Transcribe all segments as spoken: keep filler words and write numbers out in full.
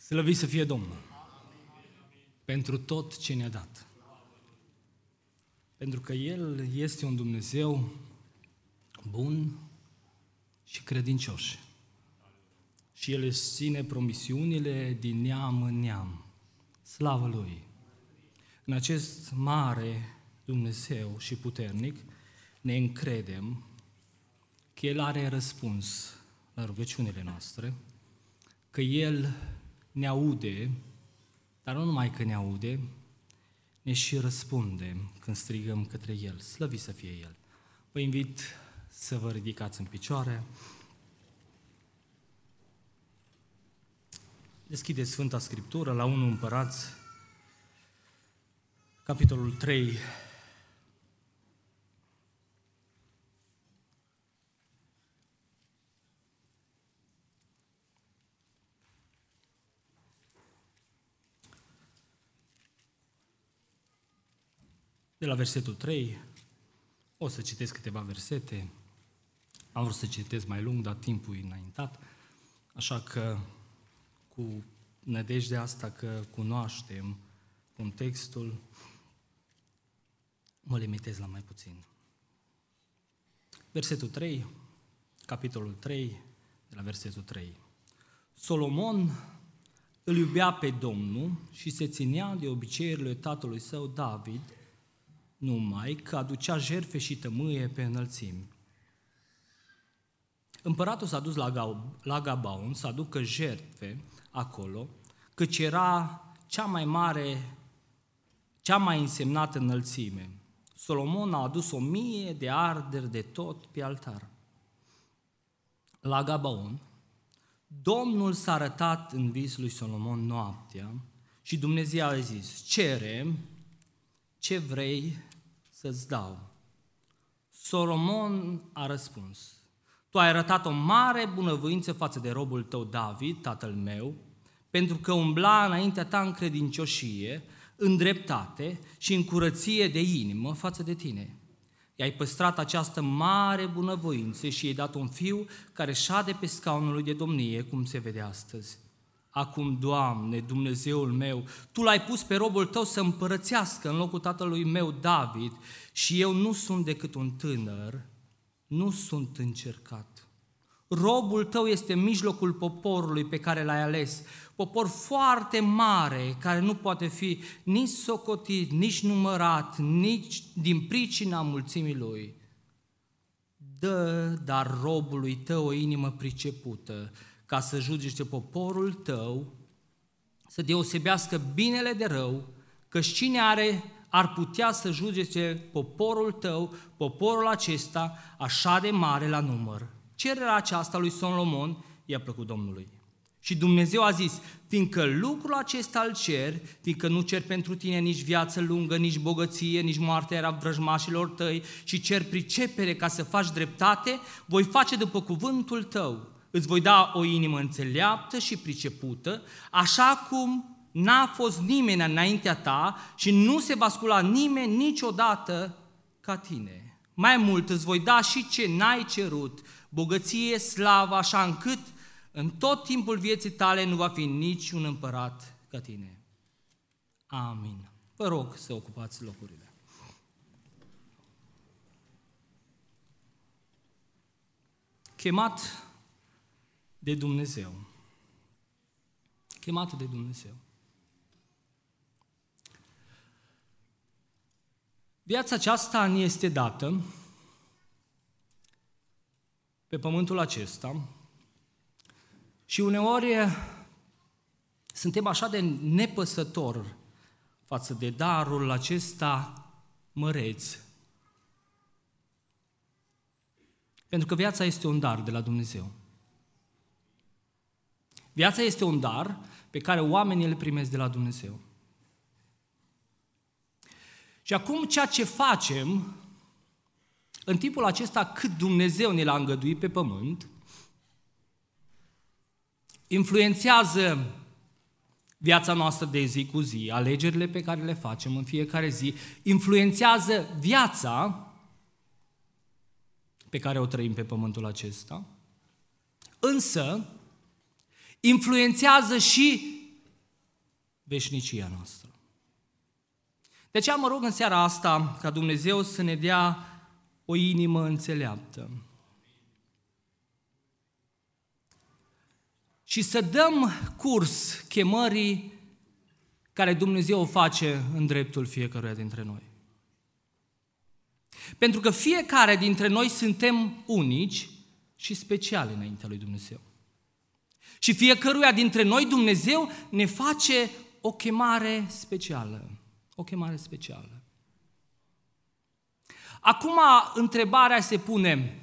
Slăvit să fie Domnul pentru tot ce ne-a dat. Pentru că El este un Dumnezeu bun și credincios. Și El își ține promisiunile din neam în neam. Slavă Lui! În acest mare Dumnezeu și puternic ne încredem că El are răspuns la rugăciunile noastre, că El ne aude, dar nu numai că ne aude, ne și răspunde când strigăm către El. Slăvit să fie El! Vă invit să vă ridicați în picioare. Deschideți Sfânta Scriptură la întâi Împărați, capitolul trei. De la versetul trei, o să citesc câteva versete. Am vrut să citesc mai lung, dar timpul e înaintat, așa că cu nădejdea asta că cunoaștem contextul, mă limitez la mai puțin. Versetul trei, capitolul trei, de la versetul trei. Solomon îl iubea pe Domnul și se ținea de obiceiurile tatălui său David, numai că aducea jertfe și tămâie pe înălțimi. Împăratul s-a dus la Gabaon să aducă jertfe acolo, căci era cea mai mare, cea mai însemnată înălțime. Solomon a adus o mie de arderi de tot pe altar. La Gabaon, Domnul s-a arătat în vis lui Solomon noaptea și Dumnezeu a zis: cere ce vrei să-ți dau. Solomon a răspuns: tu ai arătat o mare bunăvoință față de robul tău David, tatăl meu, pentru că umbla înaintea ta în credincioșie, în dreptate și în curăție de inimă față de tine. I-ai păstrat această mare bunăvoință și i-ai dat un fiu care șade pe scaunul lui de domnie, cum se vede astăzi. Acum, Doamne, Dumnezeul meu, Tu l-ai pus pe robul Tău să împărățească în locul tatălui meu David și eu nu sunt decât un tânăr, nu sunt încercat. Robul Tău este în mijlocul poporului pe care l-ai ales, popor foarte mare, care nu poate fi nici socotit, nici numărat, nici din pricina mulțimii lui. Dă, dar robului Tău o inimă pricepută, ca să judece poporul Tău, să deosebească binele de rău, căci cine are ar putea să judece poporul Tău, poporul acesta, așa de mare la număr. Cererea aceasta lui Solomon i-a plăcut Domnului. Și Dumnezeu a zis: fiindcă lucrul acesta îl cer, fiindcă nu cer pentru tine nici viață lungă, nici bogăție, nici moartea vrăjmașilor tăi, și cer pricepere ca să faci dreptate, voi face după cuvântul tău. Îți voi da o inimă înțeleaptă și pricepută, așa cum n-a fost nimeni înaintea ta și nu se va scula nimeni niciodată ca tine. Mai mult îți voi da și ce n-ai cerut, bogăție, slavă, așa încât în tot timpul vieții tale nu va fi nici un împărat ca tine. Amin. Vă rog să ocupați locurile. Chemat de Dumnezeu. Chemat de Dumnezeu. Viața aceasta ne este dată pe pământul acesta și uneori suntem așa de nepăsători față de darul acesta măreț. Pentru că viața este un dar de la Dumnezeu. Viața este un dar pe care oamenii îl primesc de la Dumnezeu. Și acum ceea ce facem în timpul acesta cât Dumnezeu ne l-a îngăduit pe pământ, influențează viața noastră de zi cu zi, alegerile pe care le facem în fiecare zi, influențează viața pe care o trăim pe pământul acesta, însă influențează și veșnicia noastră. De aceea mă rog în seara asta ca Dumnezeu să ne dea o inimă înțeleaptă și să dăm curs chemării care Dumnezeu o face în dreptul fiecăruia dintre noi. Pentru că fiecare dintre noi suntem unici și speciali înaintea lui Dumnezeu. Și fiecăruia dintre noi Dumnezeu ne face o chemare specială. O chemare specială. Acum întrebarea se pune: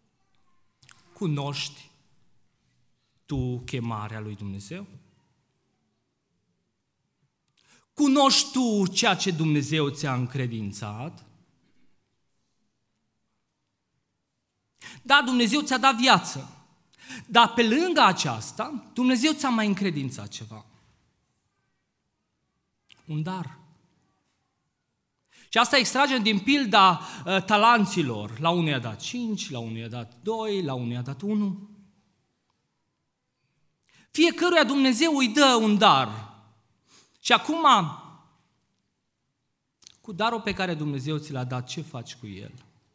cunoști tu chemarea lui Dumnezeu? Cunoști tu ceea ce Dumnezeu ți-a încredințat? Da, Dumnezeu ți-a dat viață, dar pe lângă aceasta, Dumnezeu ți-a mai încredințat ceva. Un dar. Și asta extragem din pilda uh, talanților. La unul i-a dat cinci, la unul i-a dat doi, la unul i-a dat unu. Fiecăruia Dumnezeu îi dă un dar. Și acum, cu darul pe care Dumnezeu ți l-a dat, ce faci cu el?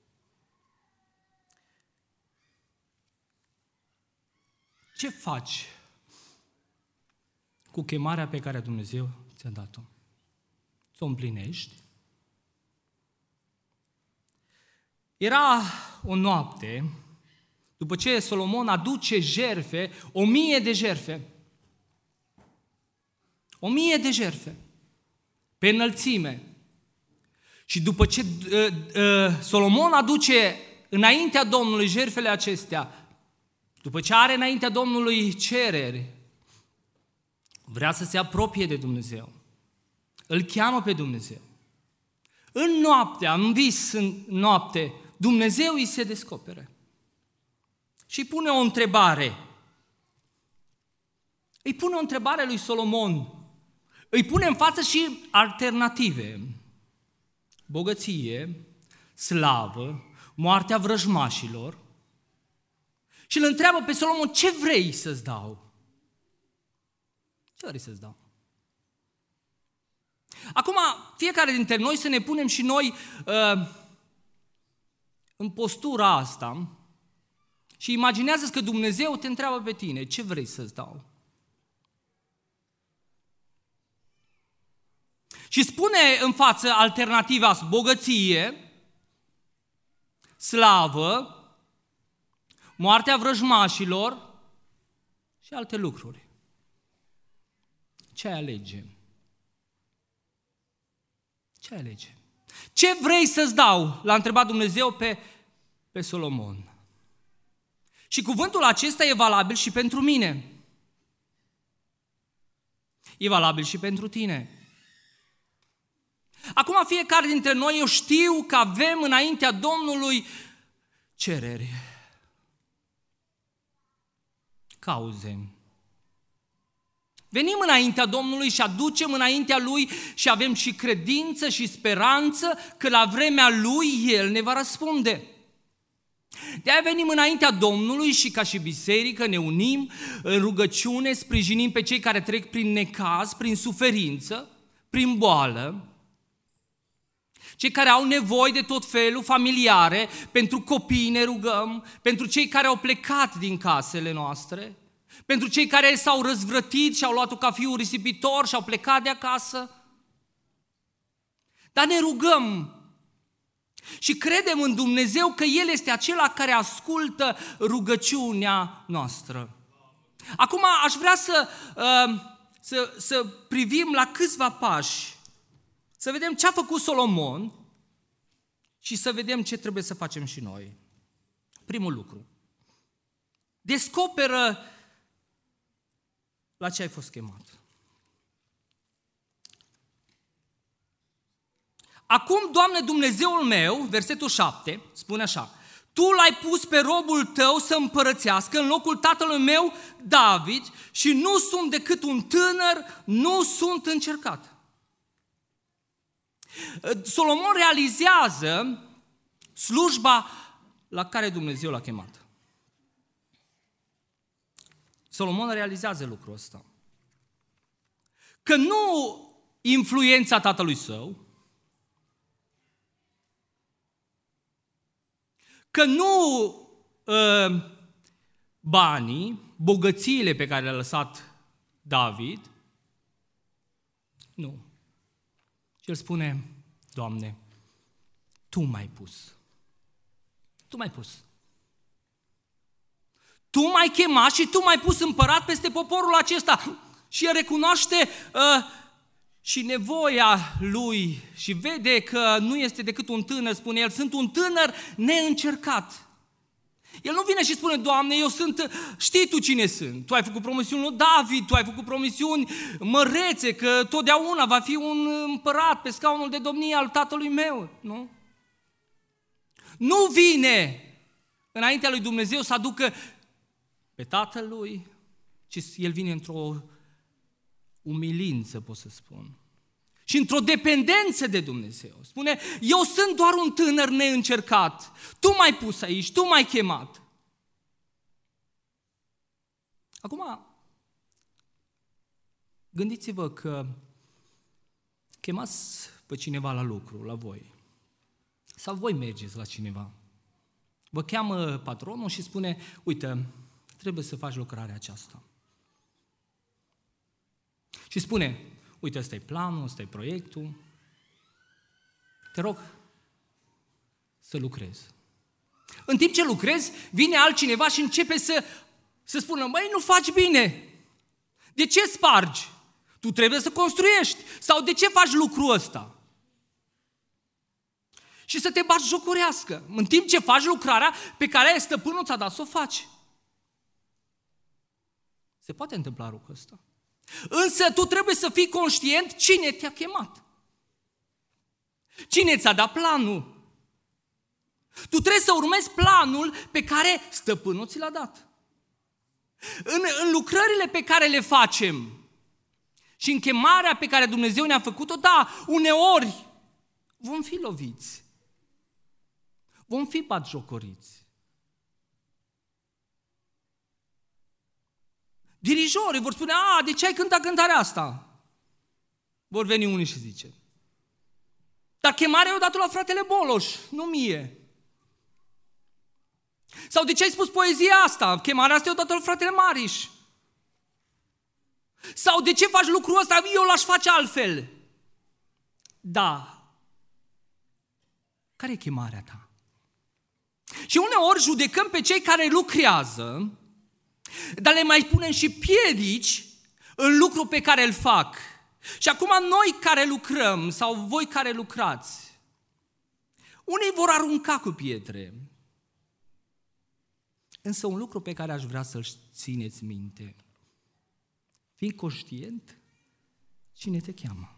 Ce faci cu chemarea pe care Dumnezeu ți-a dat-o? Ți-o împlinești? Era o noapte, după ce Solomon aduce jertfe, o mie de jertfe. O mie de jertfe pe înălțime. Și după ce uh, uh, Solomon aduce înaintea Domnului jertfele acestea, după ce are înaintea Domnului cereri, vrea să se apropie de Dumnezeu. Îl cheamă pe Dumnezeu. În noaptea, în vis în noapte, Dumnezeu îi se descopere. Și pune o întrebare. Îi pune o întrebare lui Solomon. Îi pune în față și alternative. Bogăție, slavă, moartea vrăjmașilor. Și îl întreabă pe Solomon: ce vrei să-ți dau? Ce vrei să-ți dau? Acum, fiecare dintre noi să ne punem și noi uh, în postura asta și imaginează-ți că Dumnezeu te întreabă pe tine: ce vrei să-ți dau? Și spune în față alternativa: bogăție, slavă, moartea vrăjmașilor și alte lucruri. Ce ai alege? Ce alege? Ce vrei să-ți dau? L-a întrebat Dumnezeu pe, pe Solomon. Și cuvântul acesta e valabil și pentru mine. E valabil și pentru tine. Acum fiecare dintre noi, eu știu că avem înaintea Domnului cereri, cauze. Venim înaintea Domnului și aducem înaintea Lui și avem și credință și speranță că la vremea Lui El ne va răspunde. De-aia venim înaintea Domnului și ca și biserică ne unim în rugăciune, sprijinim pe cei care trec prin necaz, prin suferință, prin boală, cei care au nevoi de tot felul, familiare, pentru copii ne rugăm, pentru cei care au plecat din casele noastre, pentru cei care s-au răzvrătit și au luat-o ca fiul risipitor și au plecat de acasă. Dar ne rugăm și credem în Dumnezeu că El este acela care ascultă rugăciunea noastră. Acum aș vrea să, să, să privim la câțiva pași, să vedem ce a făcut Solomon și să vedem ce trebuie să facem și noi. Primul lucru: descoperă la ce ai fost chemat. Acum, Doamne Dumnezeul meu, versetul șapte, spune așa: Tu l-ai pus pe robul tău să împărățească în locul tatălui meu David și nu sunt decât un tânăr, nu sunt încercat. Solomon realizează slujba la care Dumnezeu l-a chemat. Solomon realizează lucrul ăsta. că nu influența tatălui său, că nu uh, banii, bogățiile pe care le-a lăsat David, nu. Și el spune, Doamne, Tu m-ai pus. Tu m-ai pus. Tu m-ai chemat și Tu m-ai pus împărat peste poporul acesta. Și el recunoaște uh, și nevoia lui și vede că nu este decât un tânăr, spune el, sunt un tânăr neîncercat. El nu vine și spune, Doamne, eu sunt, știi Tu cine sunt. Tu ai făcut promisiuni lui David, Tu ai făcut promisiuni mărețe, că totdeauna va fi un împărat pe scaunul de domnie al tatălui meu. Nu? Nu vine înaintea lui Dumnezeu să aducă pe tatăl lui, ci el vine într-o umilință, pot să spun, și într-o dependență de Dumnezeu. Spune, eu sunt doar un tânăr neîncercat, Tu m-ai pus aici, Tu m-ai chemat. Acum, gândiți-vă că chemați pe cineva la lucru, la voi, sau voi mergeți la cineva. Vă cheamă patronul și spune, uite, trebuie să faci lucrarea aceasta. Și spune, uite, ăsta e planul, ăsta e proiectul, te rog să lucrezi. În timp ce lucrezi, vine altcineva și începe să, să spună, băi, nu faci bine, de ce spargi? Tu trebuie să construiești, sau de ce faci lucrul ăsta? Și să te batjocorească, în timp ce faci lucrarea pe care stăpânul ți-a dat să o faci. Se poate întâmpla lucrul ăsta. Însă tu trebuie să fii conștient cine te-a chemat. Cine ți-a dat planul. Tu trebuie să urmezi planul pe care stăpânul ți l-a dat. În, în lucrările pe care le facem și în chemarea pe care Dumnezeu ne-a făcut-o, da, uneori vom fi loviți. Vom fi batjocoriți. Dirijorii vor spune, a, de ce ai cântat cântarea asta? Vor veni unii și zice, dar chemarea i-o dat la fratele Boloș, nu mie. Sau de ce ai spus poezia asta? Chemarea asta i-o dat la fratele Mariș. Sau de ce faci lucrul ăsta? Eu l-aș face altfel. Da. Care e chemarea ta? Și uneori judecăm pe cei care lucrează, dar le mai punem și piedici în lucru pe care îl fac. Și acum noi care lucrăm, sau voi care lucrați, unii vor arunca cu pietre. Însă un lucru pe care aș vrea să-l țineți minte, fii conștient cine te cheamă.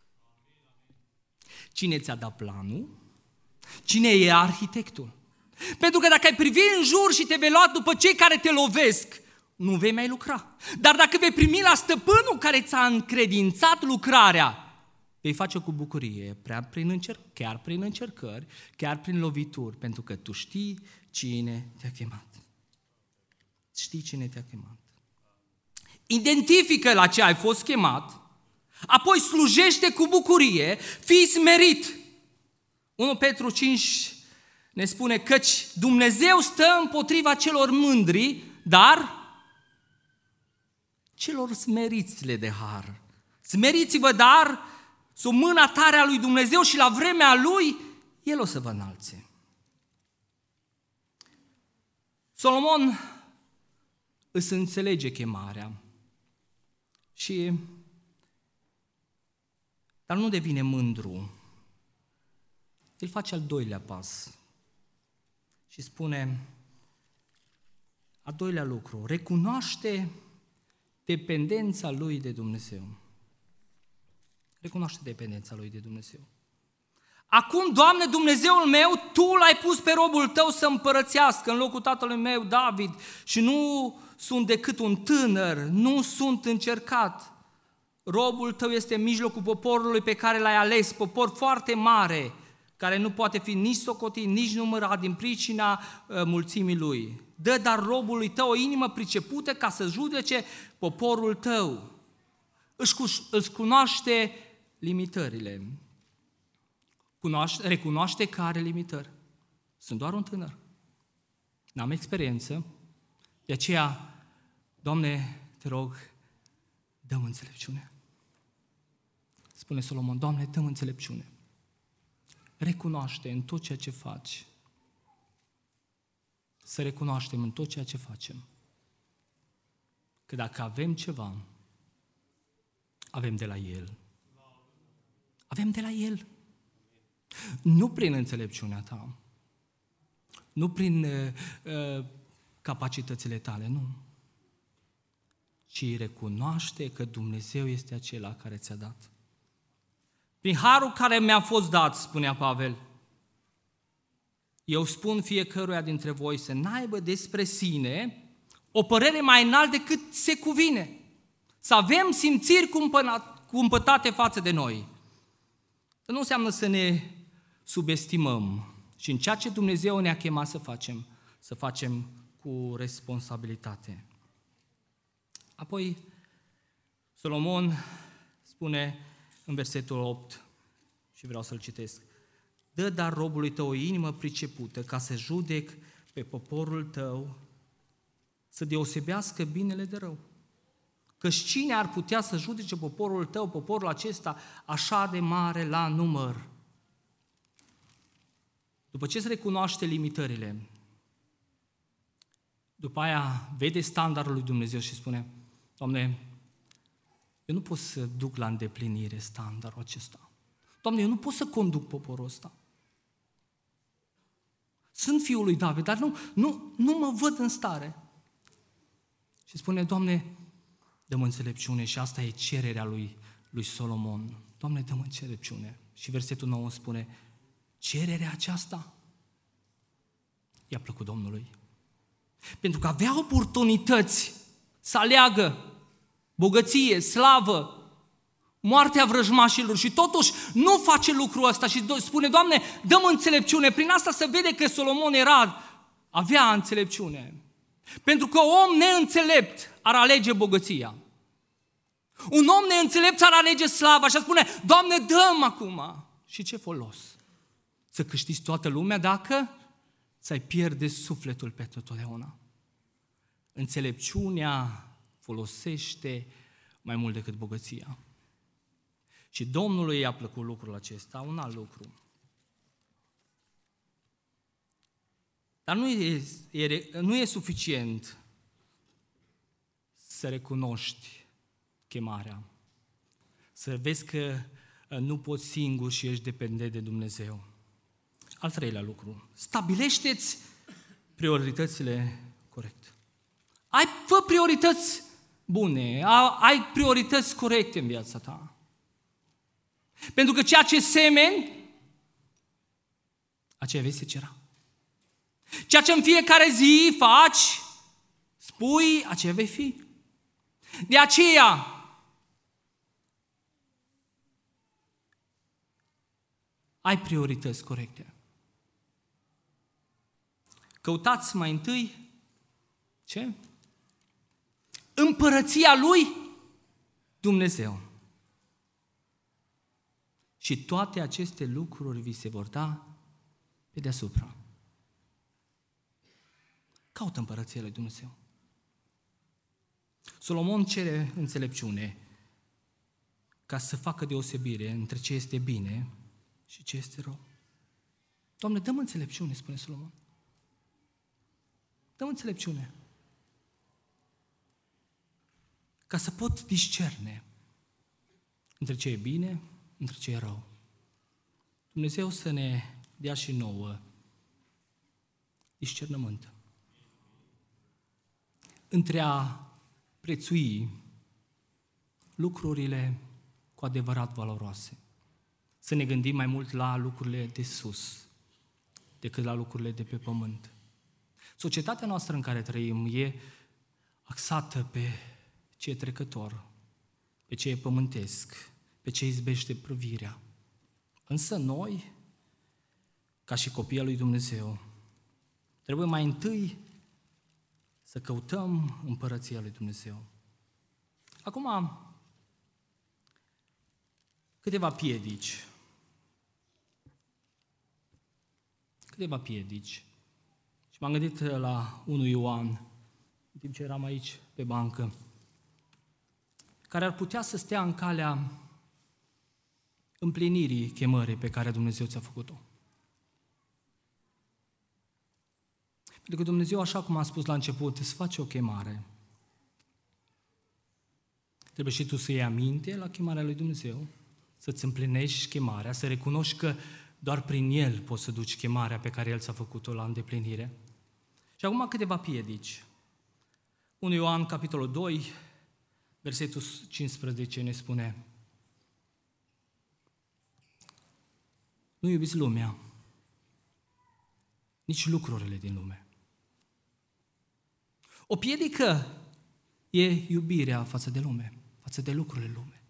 Cine ți-a dat planul, cine e arhitectul. Pentru că dacă ai privi în jur și te vei lua după cei care te lovesc, nu vei mai lucra. Dar dacă vei primi la stăpânul care ți-a încredințat lucrarea, vei face cu bucurie, prea prin încerc- chiar prin încercări, chiar prin lovituri, pentru că tu știi cine te-a chemat. Știi cine te-a chemat. Identifică la ce ai fost chemat, apoi slujește cu bucurie, fii smerit. unu Petru cinci ne spune căci Dumnezeu stă împotriva celor mândri, dar celor smeriți le de har. Smeriți-vă, dar sub mâna tare a lui Dumnezeu și la vremea Lui, El o să vă înalțe. Solomon îți înțelege chemarea, și, dar nu devine mândru. El face al doilea pas și spune, al doilea lucru, recunoaște dependența lui de Dumnezeu. Recunoaște dependența lui de Dumnezeu. Acum, Doamne, Dumnezeul meu, Tu l-ai pus pe robul Tău să împărățească în locul tatălui meu, David, și nu sunt decât un tânăr, nu sunt încercat. Robul Tău este în mijlocul poporului pe care l-ai ales, popor foarte mare, care nu poate fi nici socotit, nici numărat din pricina uh, mulțimii lui. Dă dar robului Tău o inimă pricepută ca să judece poporul Tău. își cunoaște limitările. Cunoaște, recunoaște că are limitări. Sunt doar un tânăr. N-am experiență. De aceea, Doamne, te rog, dă-mi înțelepciune. Spune Solomon, Doamne, dă-mi înțelepciune. Recunoaște în tot ceea ce faci. Să recunoaștem în tot ceea ce facem că dacă avem ceva, avem de la El. Avem de la El. Nu prin înțelepciunea ta, nu prin uh, uh, capacitățile tale, nu. Ci recunoaște că Dumnezeu este acela care ți-a dat. Prin harul care mi-a fost dat, spunea Pavel, eu spun fiecăruia dintre voi să n-aibă despre sine o părere mai înalt decât se cuvine. Să avem simțiri cumpătate față de noi. Nu înseamnă să ne subestimăm și în ceea ce Dumnezeu ne-a chemat să facem, să facem cu responsabilitate. Apoi, Solomon spune în versetul opt, și vreau să-l citesc, dă dar robului tău o inimă pricepută ca să judec pe poporul tău, să deosebească binele de rău. Căci cine ar putea să judece poporul tău, poporul acesta, așa de mare la număr? După ce se recunoaște limitările, după aia vede standardul lui Dumnezeu și spune, Doamne, eu nu pot să duc la îndeplinire standardul acesta. Doamne, eu nu pot să conduc poporul ăsta. Sunt fiul lui David, dar nu, nu, nu mă văd în stare. Și spune, Doamne, dă-mă înțelepciune, și asta e cererea lui, lui Solomon. Doamne, dă-mă înțelepciune. Și versetul nouă spune, cererea aceasta i-a plăcut Domnului. Pentru că avea oportunități să aleagă bogăție, slavă, moartea vrăjmașilor și totuși nu face lucrul ăsta și spune, Doamne, dă-mă înțelepciune. Prin asta se vede că Solomon era, avea înțelepciune. Pentru că om neînțelept ar alege bogăția. Un om neînțelept ar alege slava și ar spune, Doamne, dă-mi acum. Și ce folos? Să câștigi toată lumea dacă ți-ai pierde sufletul pentru totdeauna. Înțelepciunea folosește mai mult decât bogăția. Și Domnului i-a plăcut lucrul acesta, un alt lucru. Dar nu e, e, nu e suficient să recunoști chemarea, să vezi că nu poți singur și ești dependent de Dumnezeu. Al treilea lucru, stabilește-ți prioritățile corect. Ai, fă priorități bune, ai priorități corecte în viața ta. Pentru că ceea ce semeni, aceea vei secera. Ceea ce în fiecare zi faci, spui, aceea vei fi. De aceea, ai priorități corecte. Căutați mai întâi ce? Împărăția lui Dumnezeu. Și toate aceste lucruri vi se vor da pe deasupra. Caută împărăția lui Dumnezeu. Solomon cere înțelepciune ca să facă deosebire între ce este bine și ce este rău. Doamne, dă-mă înțelepciune, spune Solomon. Dă-mă înțelepciune. Ca să pot discerne între ce e bine, între ce e rău. Dumnezeu să ne dea și nouă discernământ. Între a prețui lucrurile cu adevărat valoroase. Să ne gândim mai mult la lucrurile de sus decât la lucrurile de pe pământ. Societatea noastră în care trăim e axată pe ce e trecător, pe ce e pământesc, pe ce izbește privirea. Însă noi, ca și copiii lui Dumnezeu, trebuie mai întâi să căutăm împărăția lui Dumnezeu. Acum, câteva piedici. Câteva piedici. Și m-am gândit la unu Ioan, în timp ce eram aici pe bancă, care ar putea să stea în calea împlinirii chemării pe care Dumnezeu ți-a făcut-o. Pentru că Dumnezeu, așa cum a spus la început, îți face o chemare. Trebuie și tu să iei aminte la chemarea lui Dumnezeu, să-ți împlinești chemarea, să recunoști că doar prin El poți să duci chemarea pe care El ți-a făcut-o la îndeplinire. Și acum câteva piedici. unu Ioan, capitolul doi, versetul cincisprezece ne spune: nu iubiți lumea, nici lucrurile din lume. O piedică e iubirea față de lume, față de lucrurile lume.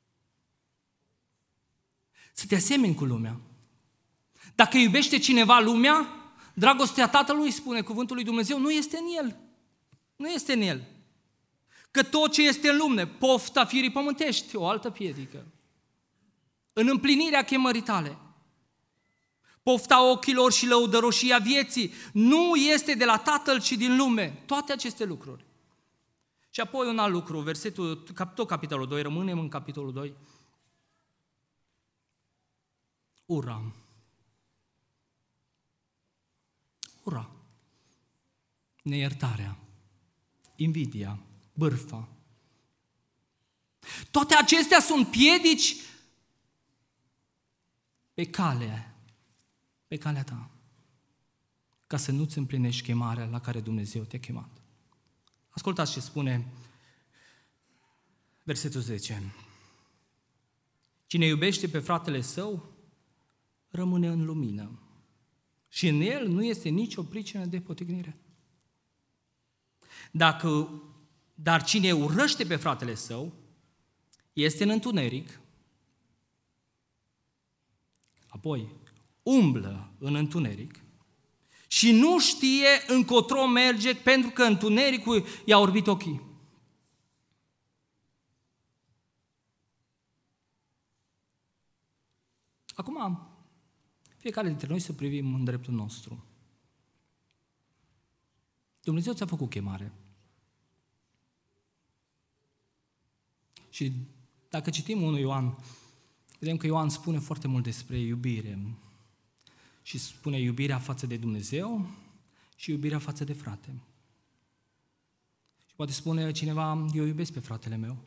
Să te asemeni cu lumea. Dacă iubește cineva lumea, dragostea Tatălui, spune cuvântul lui Dumnezeu, nu este în el. Nu este în el. Că tot ce este în lume, pofta firii pământești, o altă piedică. În împlinirea chemării tale, pofta ochilor și lăudăroșia vieții nu este de la Tatăl, ci din lume. Toate aceste lucruri. Și apoi un alt lucru, versetul, tot capitolul doi, rămânem în capitolul doi. Ura. Ura. Neiertarea. Invidia. Bârfa. Toate acestea sunt piedici pe calea, pe calea ta, ca să nu-ți împlinești chemarea la care Dumnezeu te-a chemat. Ascultați ce spune versetul zece. Cine iubește pe fratele său, rămâne în lumină și în el nu este nicio pricină de potignire. Dacă, dar cine urăște pe fratele său, este în întuneric, apoi umblă în întuneric și nu știe încotro merge pentru că întunericul i-a orbit ochii. Acum, fiecare dintre noi să privim în dreptul nostru. Dumnezeu ți-a făcut chemare. Și dacă citim unu Ioan, vedem că Ioan spune foarte mult despre iubire. Și spune iubirea față de Dumnezeu și iubirea față de frate. Și poate spune cineva, eu iubesc pe fratele meu.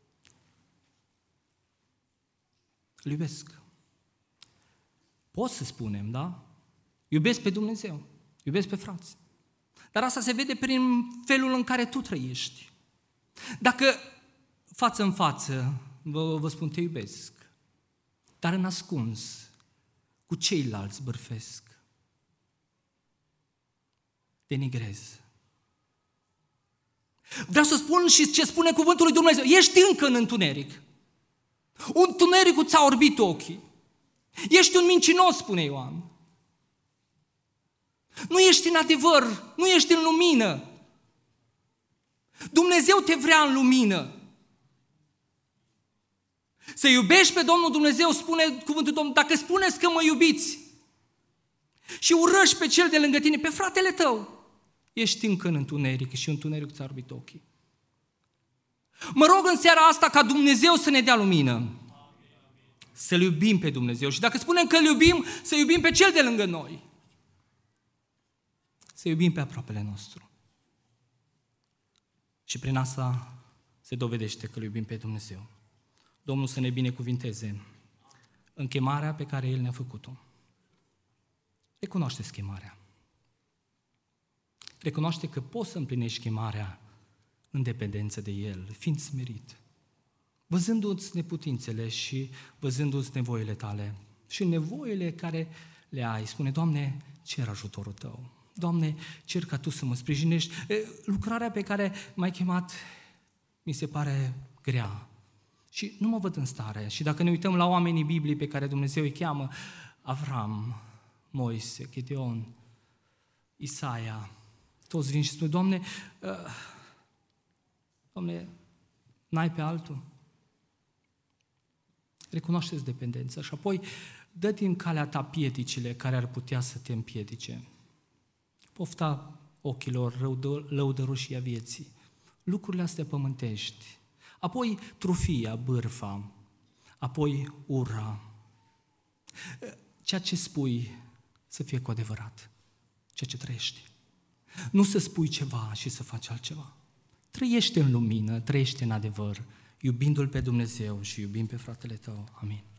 Îl iubesc. Poți să spunem, da? Iubesc pe Dumnezeu, iubesc pe frați. Dar asta se vede prin felul în care tu trăiești. Dacă față în față vă, vă spun te iubesc, dar în ascuns cu ceilalți bârfesc, denigrez. Vreau să spun și ce spune cuvântul lui Dumnezeu. Ești încă în întuneric. Întunericul ți-a orbit ochii. Ești un mincinos, spune Ioan. Nu ești în adevăr, nu ești în lumină. Dumnezeu te vrea în lumină. Să iubești pe Domnul Dumnezeu, spune cuvântul Domnului, dacă spuneți că mă iubiți și urăști pe cel de lângă tine, pe fratele tău, ești încă în întuneric și întunericul ți-a orbit ochii. Mă rog în seara asta ca Dumnezeu să ne dea lumină. Să-L iubim pe Dumnezeu. Și dacă spunem că Îl iubim, să iubim pe cel de lângă noi. Să iubim pe aproapele nostru. Și prin asta se dovedește că Îl iubim pe Dumnezeu. Domnul să ne binecuvinteze în chemarea pe care El ne-a făcut-o. Recunoaște-ți chemarea. Recunoaște că poți să împlinești chemarea în dependență de El, fiind smerit, văzându-ți neputințele și văzându-ți nevoile tale și nevoile care le ai. Spune, Doamne, cer ajutorul Tău. Doamne, cer ca Tu să mă sprijinești. Lucrarea pe care m-ai chemat mi se pare grea și nu mă văd în stare. Și dacă ne uităm la oamenii Bibliei pe care Dumnezeu îi cheamă, Avram, Moise, Gedeon, Isaia, toți vin și spun, Doamne, uh, Doamne, n-ai pe altul? Recunoaște-ți dependența și apoi dă din calea ta piedicile care ar putea să te împiedice. Pofta ochilor, lăudăroșia vieții, lucrurile astea pământești, apoi trufia, bârfa, apoi ura. Ceea ce spui să fie cu adevărat, ceea ce trăiești. Nu să spui ceva și să faci altceva. Trăiește în lumină, trăiește în adevăr, iubindu-L pe Dumnezeu și iubind pe fratele tău. Amin.